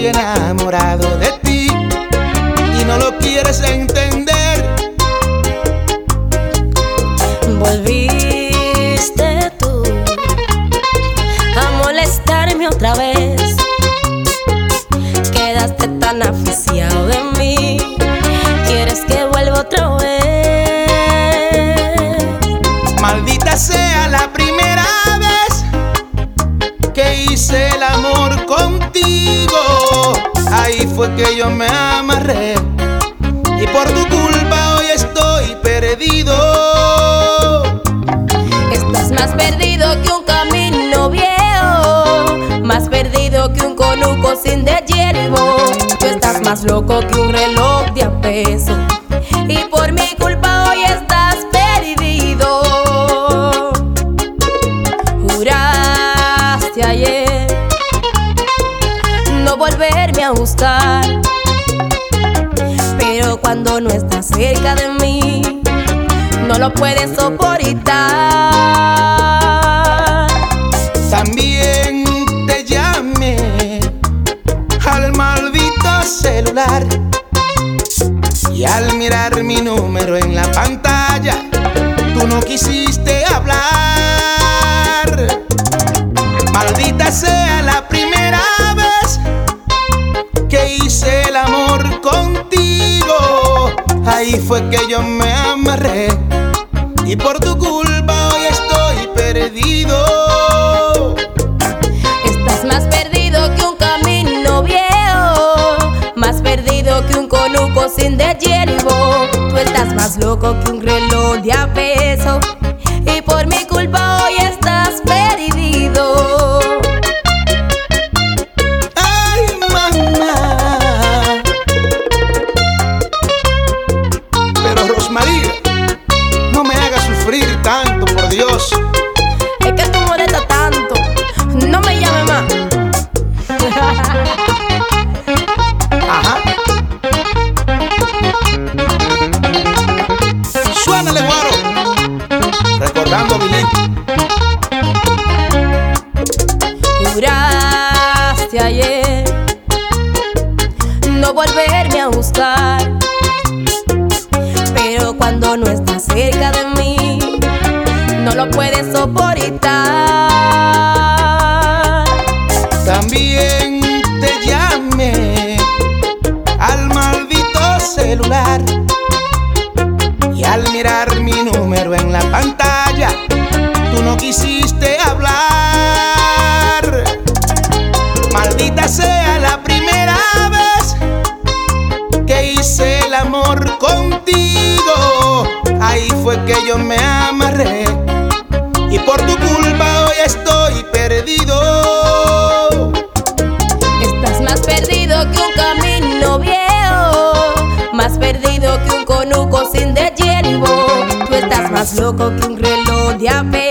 estoy enamorado de ti y no lo quieres entender. Volviste tú a molestarme otra vez. Quedaste tan aficiado de mí. ¿Quieres que vuelva otra vez? Maldita sea la primera vez que hice el amor contigo. Ahí fue que yo me amarré y por tu culpa hoy estoy perdido. Estás más perdido que un camino viejo, más perdido que un conuco sin deshiervo. Tú estás más loco que un reloj de a peso y por mi culpa hoy estás perdido. Juraste ayer no volverme a buscar, pero cuando no estás cerca de mí no lo puedes soportar. También te llamé al maldito celular y al mirar mi número en la pantalla tú no quisiste hablar. Maldita sea la primera vez que hice el amor contigo. Ahí fue que yo me amarré y por tu culpa hoy estoy perdido. Estás más perdido que un camino viejo, más perdido que un conuco sin deshiervo. Tú estás más loco que un reloj de a peso y por mi culpa hoy estás perdido. Ay, mamá. Pero Rosmaría, no me hagas sufrir tanto, por Dios. Es que tú molestas tanto, no me llames más. Ajá. Suénale, guaro. Recordando Billy. Juraste ayer no volverme a buscar, pero cuando no estás cerca de mí no lo puedes soportar. También te llamé al maldito celular y al mirar mi número en la pantalla tú no quisiste hablar. Maldita sea la primera vez que hice el amor contigo. Ahí fue que yo me amarré y por tu culpa hoy estoy perdido. Estás más perdido que un camino viejo, más perdido que un conuco sin deshiervo. Tú estás más loco que un reloj de a peso